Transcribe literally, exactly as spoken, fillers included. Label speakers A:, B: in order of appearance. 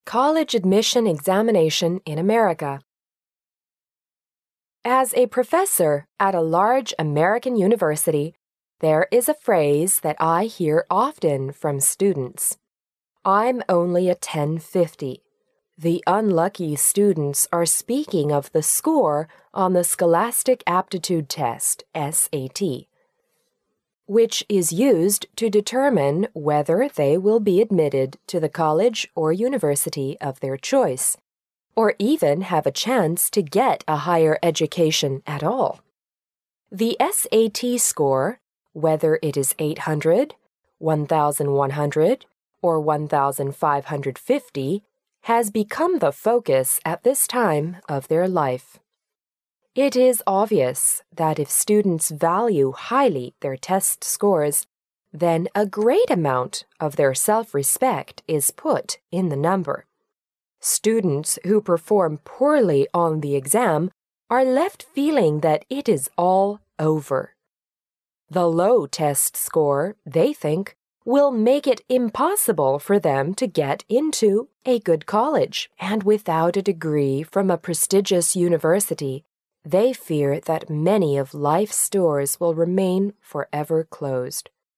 A: College admission examination in America. As a professor at a large American university, there is a phrase that I hear often from students. I'm only a ten fifty. The unlucky students are speaking of the score on the Scholastic Aptitude Test, S A T, which is used to determine whether they will be admitted to the college or university of their choice, or even have a chance to get a higher education at all. The S A T score, whether it is eight hundred, one thousand one hundred, or one thousand five hundred fifty, has become the focus at this time of their life. It is obvious that if students value highly their test scores, then a great amount of their self-respect is put in the number. Students who perform poorly on the exam are left feeling that it is all over. The low test score, they think, will make it impossible for them to get into a good college, and without a degree from a prestigious university, they fear that many of life's doors will remain forever closed.